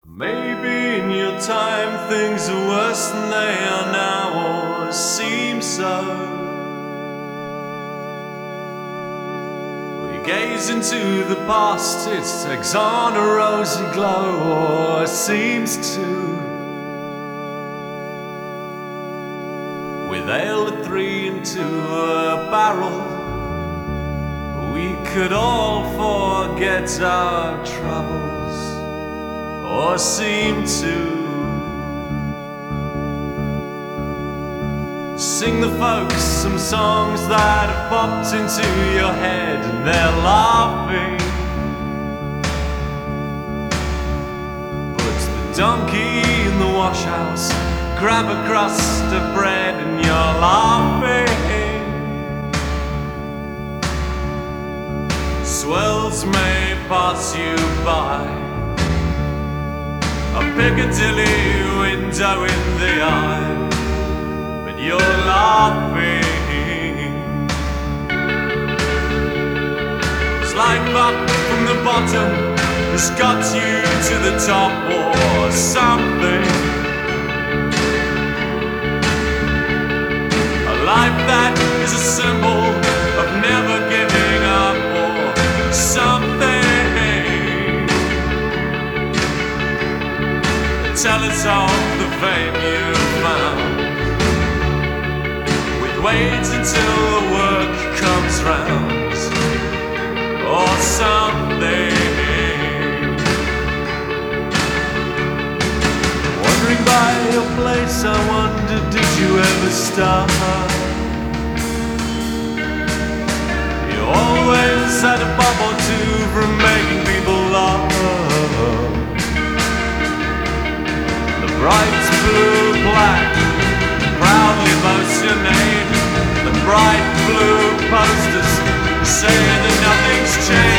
Maybe in your time things are worse than they are now, or seem so. We gaze into the past, it takes on a rosy glow, or seems to. With ale at 3 into a barrel, we could all forget our troubles, or seem to. Sing the folks some songs that have popped into your head and they're laughing. Put the donkey in the wash house, grab a crust of bread and you're laughing. Swells may pass you by, a Piccadilly window in the eye, but you're laughing. It's life up from the bottom has got you to the top or something. A life that is a symbol of never giving up or something. Tell us all the fame you found, with wait until the work comes round, or something. Wandering by your place, I wonder, did you ever start? You always had a bob or two from making people laugh. Bright blue black proudly boasts your name. The bright blue posters saying that nothing's changed.